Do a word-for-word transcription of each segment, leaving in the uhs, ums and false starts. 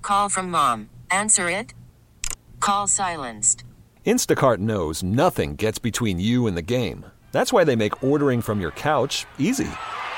Call from mom. Answer it. Call silenced. Instacart knows nothing gets between you and the game. That's why they make ordering from your couch easy.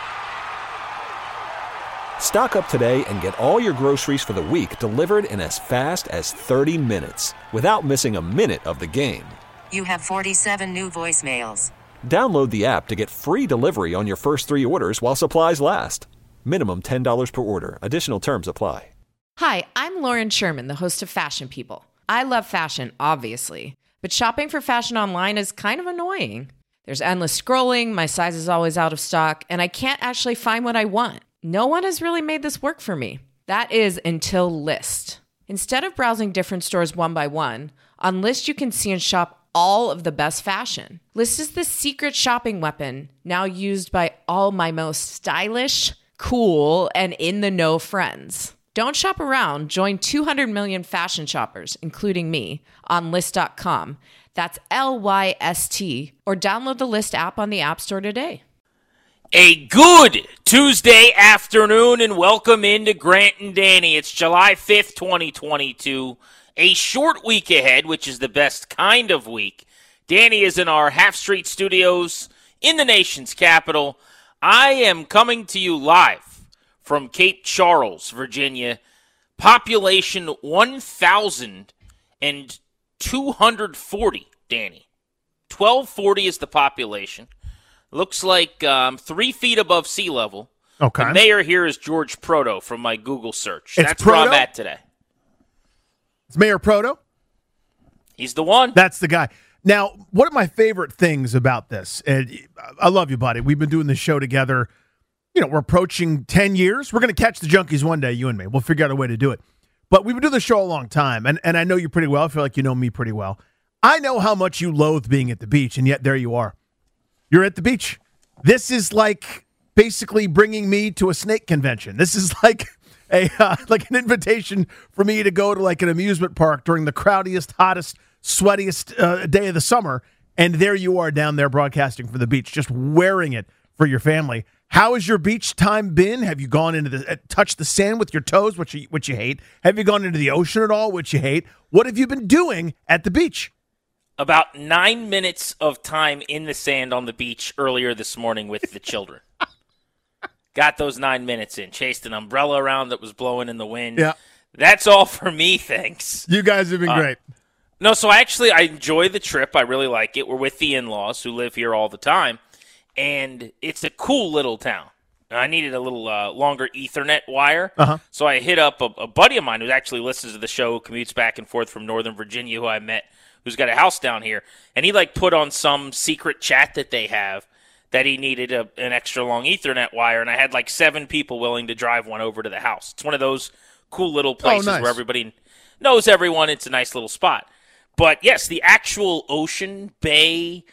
Stock up today and get all your groceries for the week delivered in as fast as thirty minutes without missing a minute of the game. You have forty-seven new voicemails. Download the app to get free delivery on your first three orders while supplies last. Minimum ten dollars per order. Additional terms apply. Hi, I'm Lauren Sherman, the host of Fashion People. I love fashion, obviously, but shopping for fashion online is kind of annoying. There's endless scrolling, my size is always out of stock, and I can't actually find what I want. No one has really made this work for me. That is until Lyst. Instead of browsing different stores one by one, on Lyst you can see and shop all of the best fashion. Lyst is the secret shopping weapon now used by all my most stylish, cool, and in-the-know friends. Don't shop around. Join two hundred million fashion shoppers, including me, on Lyst dot com. That's L Y S T, or download the Lyst app on the App Store today. A good Tuesday afternoon, and welcome into Grant and Danny. It's July fifth, twenty twenty-two. A short week ahead, which is the best kind of week. Danny is in our Half Street Studios in the nation's capital. I am coming to you live from Cape Charles, Virginia. Population one thousand two hundred forty, Danny. twelve forty is the population. Looks like um, three feet above sea level. Okay. The mayor here is George Proto from my Google search. It's That's Proto? where I'm at today. It's Mayor Proto? He's the one. That's the guy. Now, one of my favorite things about this, and I love you, buddy. We've been doing this show together. You know, we're approaching ten years. We're going to catch the Junkies one day, you and me. We'll figure out a way to do it. But we've been doing the show a long time, and, and I know you pretty well. I feel like you know me pretty well. I know how much you loathe being at the beach, and yet there you are. You're at the beach. This is like basically bringing me to a snake convention. This is like a uh, like an invitation for me to go to like an amusement park during the crowdiest, hottest, sweatiest uh, day of the summer, and there you are down there broadcasting from the beach, just wearing it for your family. How has your beach time been? Have you gone into the uh, touched the sand with your toes, which you which you hate? Have you gone into the ocean at all, which you hate? What have you been doing at the beach? About nine minutes of time in the sand on the beach earlier this morning with the children. Got those nine minutes in. Chased an umbrella around that was blowing in the wind. Yeah. That's all for me, thanks. You guys have been uh, great. No, so I actually, I enjoy the trip. I really like it. We're with the in-laws who live here all the time. And it's a cool little town. I needed a little uh, longer Ethernet wire. Uh-huh. So I hit up a, a buddy of mine who actually listens to the show, commutes back and forth from Northern Virginia, who I met, who's got a house down here. And he, like, put on some secret chat that they have that he needed a, an extra long Ethernet wire. And I had, like, seven people willing to drive one over to the house. It's one of those cool little places oh, nice. where everybody knows everyone. It's a nice little spot. But, yes, the actual ocean bay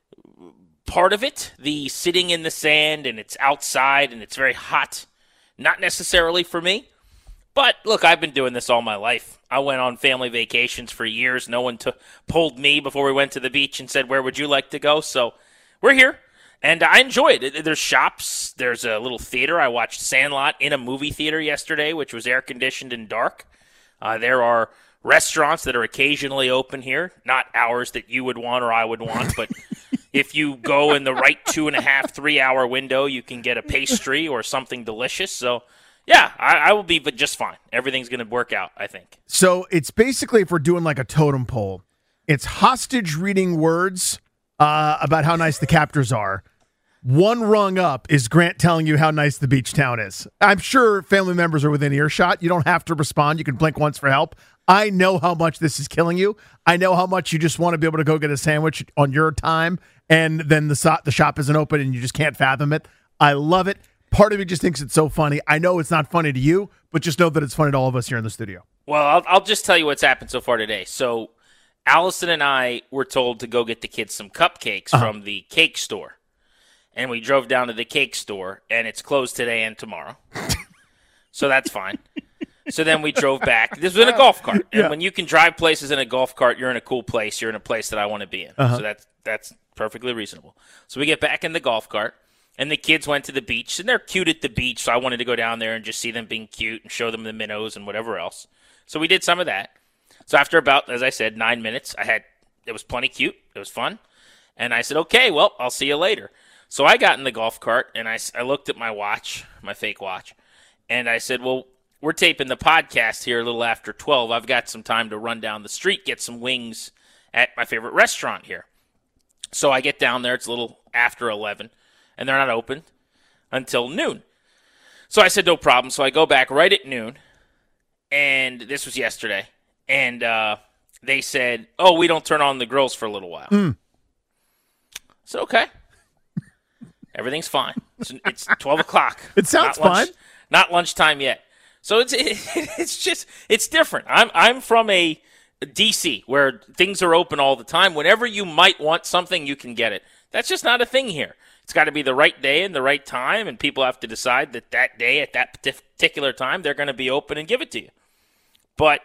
part of it, the sitting in the sand and it's outside and it's very hot, not necessarily for me. But, look, I've been doing this all my life. I went on family vacations for years. No one t- pulled me before we went to the beach and said, where would you like to go? So we're here, and I enjoy it. There's shops. There's a little theater. I watched Sandlot in a movie theater yesterday, which was air-conditioned and dark. Uh, there are restaurants that are occasionally open here, not hours that you would want or I would want, but if you go in the right two and a half, three hour window, you can get a pastry or something delicious. So, yeah, I, I will be but just fine. Everything's going to work out, I think. So it's basically, if we're doing like a totem pole, it's hostage reading words uh, about how nice the captors are. One rung up is Grant telling you how nice the beach town is. I'm sure family members are within earshot. You don't have to respond. You can blink once for help. I know how much this is killing you. I know how much you just want to be able to go get a sandwich on your time, and then the, so- the shop isn't open and you just can't fathom it. I love it. Part of me just thinks it's so funny. I know it's not funny to you, but just know that it's funny to all of us here in the studio. Well, I'll, I'll just tell you what's happened so far today. So Allison and I were told to go get the kids some cupcakes uh-huh. from the cake store. And we drove down to the cake store, and it's closed today and tomorrow. So that's fine. So then we drove back. This was in a golf cart. And yeah. when you can drive places in a golf cart, you're in a cool place. You're in a place that I want to be in. Uh-huh. So that's that's perfectly reasonable. So we get back in the golf cart, and the kids went to the beach, and they're cute at the beach, so I wanted to go down there and just see them being cute and show them the minnows and whatever else. So we did some of that. So after about, as I said, nine minutes, I had it was plenty cute. It was fun. And I said, okay, well, I'll see you later. So I got in the golf cart, and I, I looked at my watch, my fake watch, and I said, well, we're taping the podcast here a little after twelve. I've got some time to run down the street, get some wings at my favorite restaurant here. So I get down there. It's a little after eleven, and they're not open until noon. So I said, no problem. So I go back right at noon, and this was yesterday, and uh, they said, oh, we don't turn on the grills for a little while. Mm. So, okay. Everything's fine. It's, it's twelve o'clock. It sounds not lunch, fine. Not lunchtime yet. So it's it, it's just it's different. I'm I'm from a D C where things are open all the time. Whenever you might want something, you can get it. That's just not a thing here. It's got to be the right day and the right time, and people have to decide that that day at that particular time they're going to be open and give it to you. But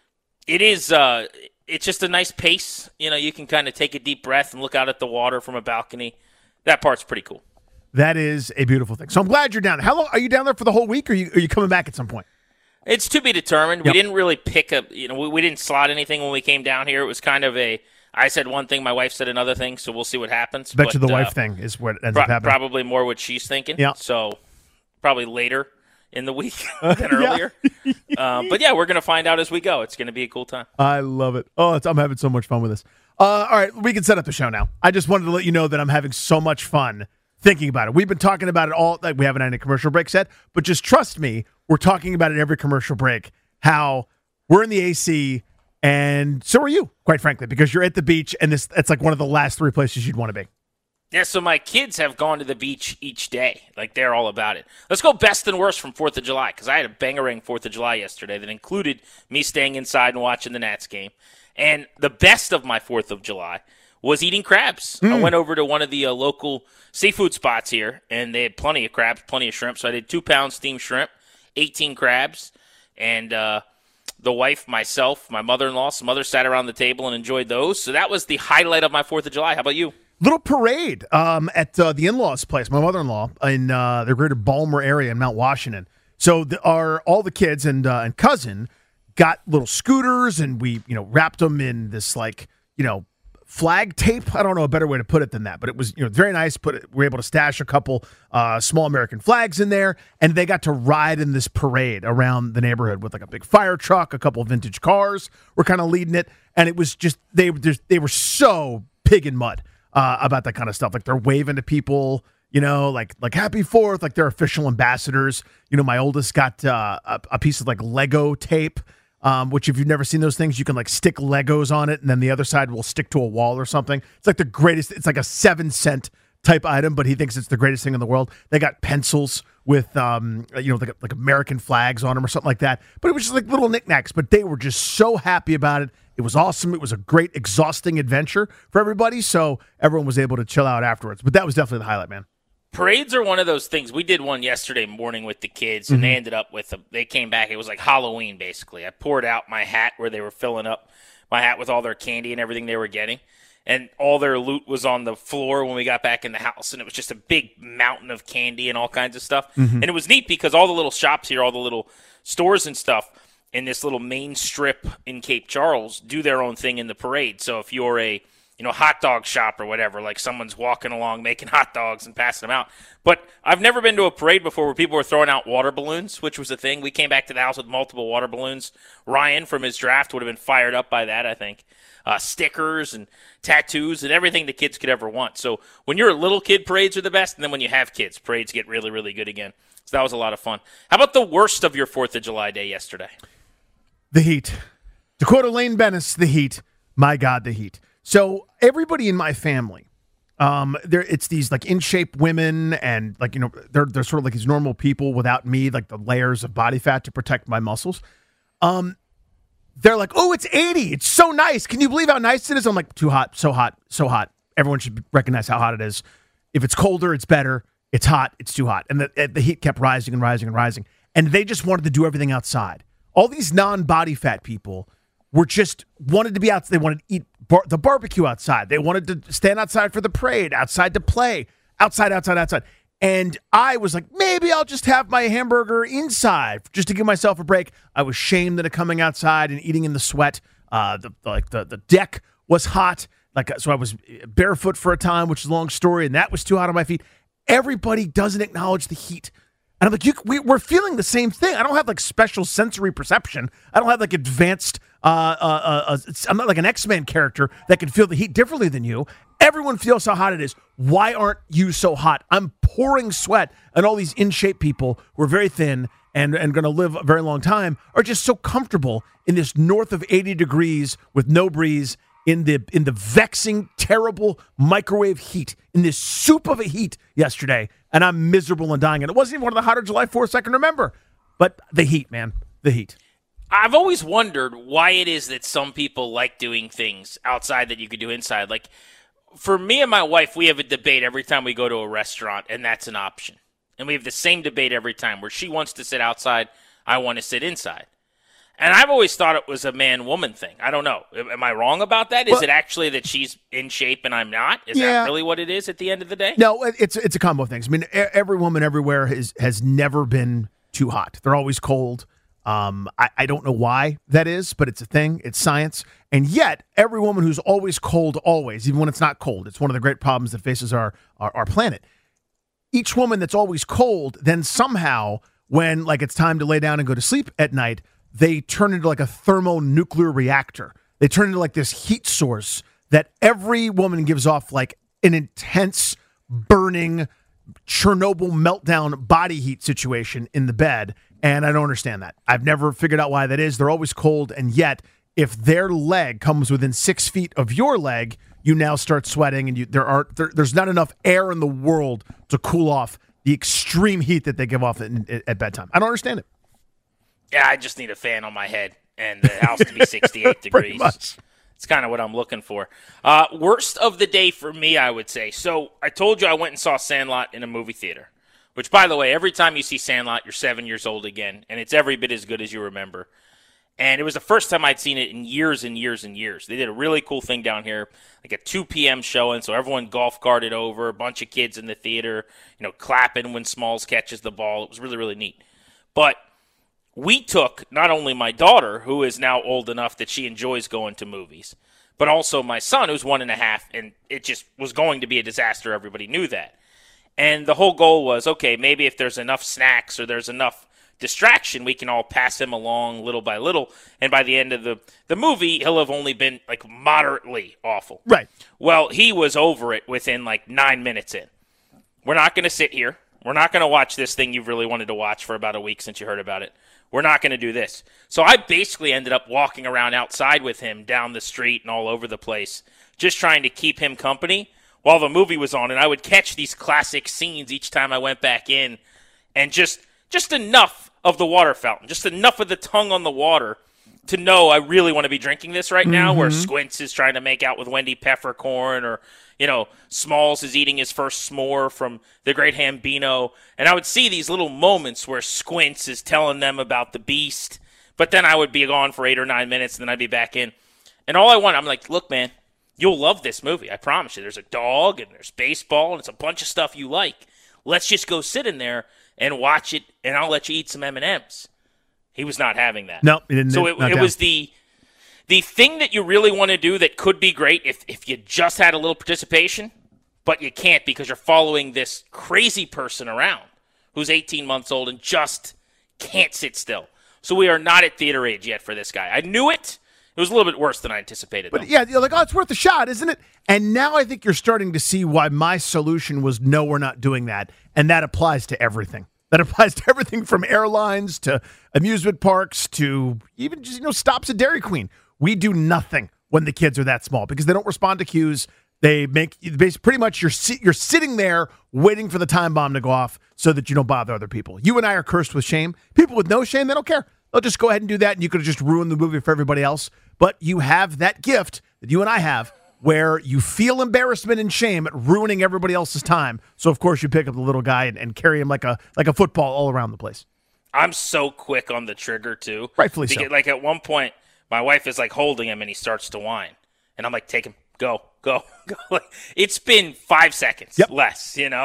it is uh, it's just a nice pace. You know, you can kind of take a deep breath and look out at the water from a balcony. That part's pretty cool. That is a beautiful thing. So I'm glad you're down there. How long are you down there for the whole week, or are you, are you coming back at some point? It's to be determined. Yep. We didn't really pick up, you know, we, we didn't slot anything when we came down here. It was kind of a, I said one thing, my wife said another thing, so we'll see what happens. Bet you but, the wife uh, thing is what ends pro- up happening. Probably more what she's thinking. Yeah. So probably later in the week than earlier. um, but yeah, we're going to find out as we go. It's going to be a cool time. I love it. Oh, it's, I'm having so much fun with this. Uh, all right, we can set up the show now. I just wanted to let you know that I'm having so much fun thinking about it. We've been talking about it all. Like, we haven't had a commercial break set, but just trust me, we're talking about it every commercial break, how we're in the A C, and so are you, quite frankly, because you're at the beach, and this it's like one of the last three places you'd want to be. Yeah, so my kids have gone to the beach each day. Like, they're all about it. Let's go best and worst from fourth of July, because I had a bangering fourth of July yesterday that included me staying inside and watching the Nats game. And the best of my fourth of July was eating crabs. Mm. I went over to one of the uh, local seafood spots here, and they had plenty of crabs, plenty of shrimp. So I did two pounds steamed shrimp, eighteen crabs, and uh, the wife, myself, my mother-in-law, some others sat around the table and enjoyed those. So that was the highlight of my fourth of July. How about you? Little parade um, at uh, the in-laws' place, my mother-in-law, in uh, the greater Balmer area in Mount Washington. So the, our all the kids and uh, and cousin got little scooters, and we you know wrapped them in this like you know flag tape. I don't know a better way to put it than that, but it was you know very nice. Put it, we were able to stash a couple uh, small American flags in there, and they got to ride in this parade around the neighborhood with like a big fire truck, a couple of vintage cars were kind of leading it, and it was just they they were so pig in mud uh, about that kind of stuff. Like they're waving to people, you know, like like Happy Fourth, like they're official ambassadors. You know, my oldest got uh, a, a piece of like Lego tape. Um, which if you've never seen those things, you can like stick Legos on it, and then the other side will stick to a wall or something. It's like the greatest. It's like a seven cent type item, but he thinks it's the greatest thing in the world. They got pencils with, um, you know, like, like American flags on them or something like that. But it was just like little knickknacks. But they were just so happy about it. It was awesome. It was a great, exhausting adventure for everybody. So everyone was able to chill out afterwards. But that was definitely the highlight, man. Parades are one of those things. We did one yesterday morning with the kids, and mm-hmm. they ended up with a, they came back. It was like Halloween, basically. I poured out my hat where they were filling up my hat with all their candy and everything they were getting, and all their loot was on the floor when we got back in the house, and it was just a big mountain of candy and all kinds of stuff. Mm-hmm. And it was neat because all the little shops here, all the little stores and stuff in this little main strip in Cape Charles do their own thing in the parade. So if you're a you know, hot dog shop or whatever, like someone's walking along making hot dogs and passing them out. But I've never been to a parade before where people were throwing out water balloons, which was a thing. We came back to the house with multiple water balloons. Ryan from his draft would have been fired up by that, I think. Uh, stickers and tattoos and everything the kids could ever want. So when you're a little kid, parades are the best, and then when you have kids, parades get really, really good again. So that was a lot of fun. How about the worst of your fourth of July day yesterday? The heat. To quote Elaine Bennis, the heat. My God, the heat. So everybody in my family, um, there it's these like in shape women, and like you know they're they're sort of like these normal people without me, like the layers of body fat to protect my muscles. Um, they're like, oh, it's eighty, it's so nice. Can you believe how nice it is? I'm like, too hot, so hot, so hot. Everyone should recognize how hot it is. If it's colder, it's better. It's hot, it's too hot, and the the heat kept rising and rising and rising, and they just wanted to do everything outside. All these non-body fat people were just wanted to be out. They wanted to eat bar- the barbecue outside. They wanted to stand outside for the parade, outside to play, outside, outside, outside. And I was like, maybe I'll just have my hamburger inside just to give myself a break. I was shamed into coming outside and eating in the sweat. Uh, the like the, the deck was hot. Like, so I was barefoot for a time, which is a long story, and that was too hot on my feet. Everybody doesn't acknowledge the heat. And I'm like, you, we, we're feeling the same thing. I don't have like special sensory perception. I don't have like advanced, uh, uh, uh, I'm not like an X-Men character that can feel the heat differently than you. Everyone feels how hot it is. Why aren't you so hot? I'm pouring sweat, and all these in-shape people who are very thin and, and going to live a very long time are just so comfortable in this north of eighty degrees with no breeze in the in the vexing, terrible microwave heat, in this soup of a heat yesterday, and I'm miserable and dying. And it wasn't even one of the hotter July fourths I can remember. But the heat, man, the heat. I've always wondered why it is that some people like doing things outside that you could do inside. Like, for me and my wife, we have a debate every time we go to a restaurant, and that's an option. And we have the same debate every time, where she wants to sit outside, I want to sit inside. And I've always thought it was a man-woman thing. I don't know. Am I wrong about that? Is well, it actually that she's in shape and I'm not? Is yeah. that really what it is at the end of the day? No, it's it's a combo of things. I mean, every woman everywhere has, has never been too hot. They're always cold. Um, I, I don't know why that is, but it's a thing. It's science. And yet, every woman who's always cold, always, even when it's not cold, it's one of the great problems that faces our, our, our planet. Each woman that's always cold, then somehow, when like it's time to lay down and go to sleep at night, they turn into like a thermonuclear reactor. They turn into like this heat source that every woman gives off like an intense, burning, Chernobyl meltdown body heat situation in the bed. And I don't understand that. I've never figured out why that is. They're always cold. And yet, if their leg comes within six feet of your leg, you now start sweating. And you, there are there, there's not enough air in the world to cool off the extreme heat that they give off at, at bedtime. I don't understand it. Yeah, I just need a fan on my head and the house to be sixty-eight degrees. Much. It's kind of what I'm looking for. Uh, worst of the day for me, I would say. So I told you I went and saw Sandlot in a movie theater, which, by the way, every time you see Sandlot, you're seven years old again, and it's every bit as good as you remember. And it was the first time I'd seen it in years and years and years. They did a really cool thing down here, like a two p.m. showing, so everyone golf carted over, a bunch of kids in the theater, you know, clapping when Smalls catches the ball. It was really, really neat. But we took not only my daughter, who is now old enough that she enjoys going to movies, but also my son, who's one and a half, and it just was going to be a disaster. Everybody knew that. And the whole goal was, okay, maybe if there's enough snacks or there's enough distraction, we can all pass him along little by little, and by the end of the, the movie, he'll have only been, like, moderately awful. Right. Well, he was over it within, like, nine minutes in. We're not going to sit here. We're not going to watch this thing you've really wanted to watch for about a week since you heard about it. We're not going to do this. So I basically ended up walking around outside with him down the street and all over the place, just trying to keep him company while the movie was on. And I would catch these classic scenes each time I went back in, and just just enough of the water fountain, just enough of the tongue on the water to know I really want to be drinking this right now, mm-hmm. where Squints is trying to make out with Wendy Peppercorn, or, you know, Smalls is eating his first s'more from the Great Hambino. And I would see these little moments where Squints is telling them about the beast, but then I would be gone for eight or nine minutes, and then I'd be back in. And all I want, I'm like, look, man, you'll love this movie. I promise you. There's a dog, and there's baseball, and it's a bunch of stuff you like. Let's just go sit in there and watch it, and I'll let you eat some M and M's. He was not having that. No, he didn't. So it, it was the the thing that you really want to do that could be great if, if you just had a little participation, but you can't because you're following this crazy person around who's eighteen months old and just can't sit still. So we are not at theater age yet for this guy. I knew it. It was a little bit worse than I anticipated, But though. yeah, you're like, oh, it's worth a shot, isn't it? And now I think you're starting to see why my solution was no, we're not doing that. And that applies to everything. That applies to everything from airlines to amusement parks to even just, you know, stops at Dairy Queen. We do nothing when the kids are that small because they don't respond to cues. They make pretty much you're you're sitting there waiting for the time bomb to go off so that you don't bother other people. You and I are cursed with shame. People with no shame, they don't care. They'll just go ahead and do that, and you could have just ruined the movie for everybody else. But you have that gift that you and I have where you feel embarrassment and shame at ruining everybody else's time. So, of course, you pick up the little guy and, and carry him like a like a football all around the place. I'm so quick on the trigger, too. Rightfully because, so. Like, at one point, my wife is, like, holding him, and he starts to whine. And I'm like, take him. Go, go, go. Like, it's been five seconds yep. less, you know?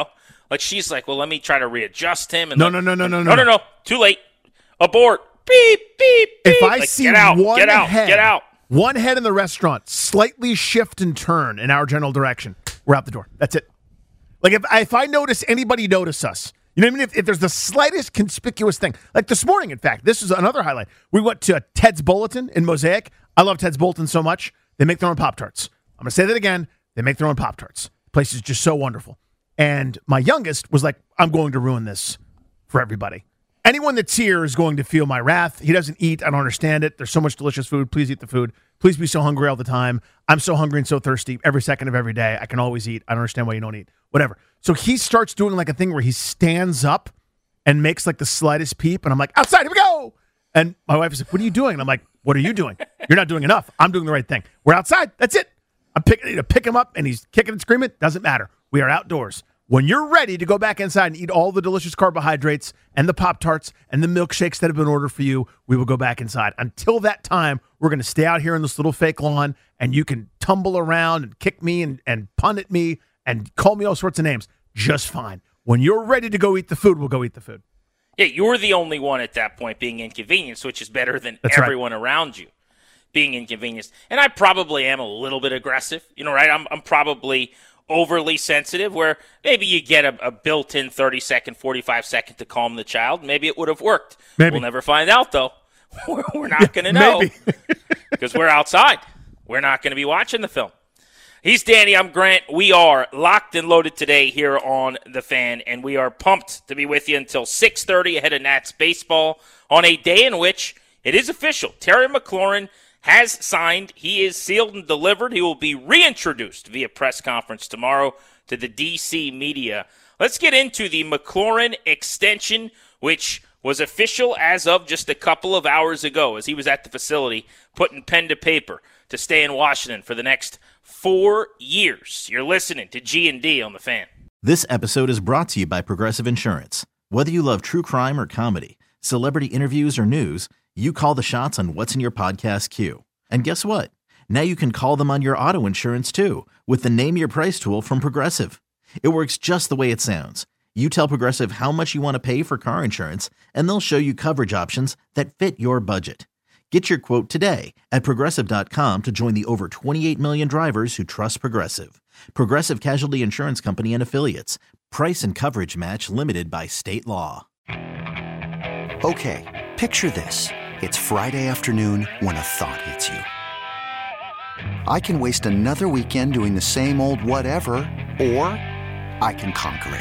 Like she's like, well, let me try to readjust him. And no, like, no, no, no, no, no, no, no, no, too late. Abort. Beep, beep, beep. If I like, see get out, one get out, head, get out. one head in the restaurant slightly shift and turn in our general direction, we're out the door. That's it. Like if if I notice anybody notice us, you know what I mean? If, if there's the slightest conspicuous thing, like this morning, in fact, this is another highlight. We went to Ted's Bulletin in Mosaic. I love Ted's Bulletin so much. They make their own Pop-Tarts. I'm going to say that again. They make their own Pop-Tarts. The place is just so wonderful. And my youngest was like, I'm going to ruin this for everybody. Anyone that's here is going to feel my wrath. He doesn't eat. I don't understand it. There's so much delicious food. Please eat the food. Please be so hungry all the time. I'm so hungry and so thirsty every second of every day. I can always eat. I don't understand why you don't eat. Whatever. So he starts doing like a thing where he stands up and makes like the slightest peep. And I'm like, outside, here we go. And my wife is like, what are you doing? And I'm like, what are you doing? You're not doing enough. I'm doing the right thing. We're outside. That's it. I'm picking to pick him up and he's kicking and screaming. Doesn't matter. We are outdoors. When you're ready to go back inside and eat all the delicious carbohydrates and the Pop-Tarts and the milkshakes that have been ordered for you, we will go back inside. Until that time, we're going to stay out here in this little fake lawn, and you can tumble around and kick me and, and pun at me and call me all sorts of names. Just fine. When you're ready to go eat the food, we'll go eat the food. Yeah, you're the only one at that point being inconvenienced, which is better than That's everyone right. around you being inconvenienced. And I probably am a little bit aggressive, you know, right? I'm, I'm probably overly sensitive, where maybe you get a, a built-in thirty second, forty-five second to calm the child. Maybe it would have worked. Maybe. We'll never find out, though. We're, we're not going to know because we're outside. We're not going to be watching the film. He's Danny. I'm Grant. We are locked and loaded today here on The Fan, and we are pumped to be with you until six thirty ahead of Nats baseball on a day in which it is official. Terry McLaurin has signed. He is sealed and delivered. He will be reintroduced via press conference tomorrow to the D C media. Let's get into the McLaurin extension, which was official as of just a couple of hours ago as he was at the facility putting pen to paper to stay in Washington for the next four years. You're listening to G and D on The Fan. This episode is brought to you by Progressive Insurance. Whether you love true crime or comedy, celebrity interviews or news, you call the shots on what's in your podcast queue. And guess what? Now you can call them on your auto insurance too with the Name Your Price tool from Progressive. It works just the way it sounds. You tell Progressive how much you want to pay for car insurance, and they'll show you coverage options that fit your budget. Get your quote today at Progressive dot com to join the over twenty-eight million drivers who trust Progressive. Progressive Casualty Insurance Company and Affiliates. Price and coverage match limited by state law. Okay, picture this. It's Friday afternoon when a thought hits you. I can waste another weekend doing the same old whatever, or I can conquer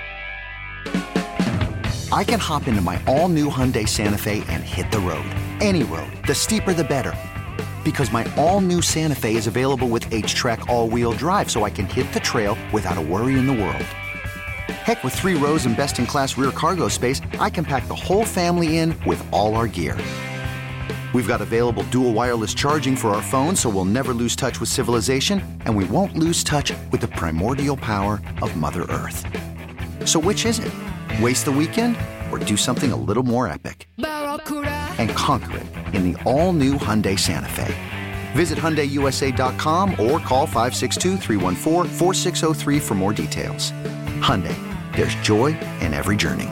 it. I can hop into my all-new Hyundai Santa Fe and hit the road. Any road. The steeper, the better. Because my all-new Santa Fe is available with H-Track all-wheel drive, so I can hit the trail without a worry in the world. Heck, with three rows and best-in-class rear cargo space, I can pack the whole family in with all our gear. We've got available dual wireless charging for our phones, so we'll never lose touch with civilization, and we won't lose touch with the primordial power of Mother Earth. So which is it? Waste the weekend or do something a little more epic? And conquer it in the all-new Hyundai Santa Fe. Visit Hyundai U S A dot com or call five six two, three one four, four six zero three for more details. Hyundai, there's joy in every journey.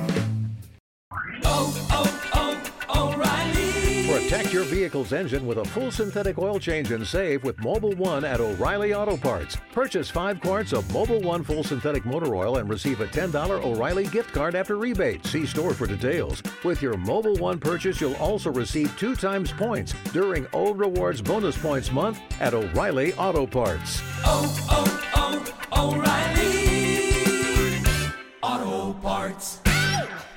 Protect your vehicle's engine with a full synthetic oil change and save with Mobil one at O'Reilly Auto Parts. Purchase five quarts of Mobil one full synthetic motor oil and receive a ten dollars O'Reilly gift card after rebate. See store for details. With your Mobil one purchase, you'll also receive two times points during O Rewards Bonus Points Month at O'Reilly Auto Parts. Oh, oh, oh, O'Reilly Auto Parts.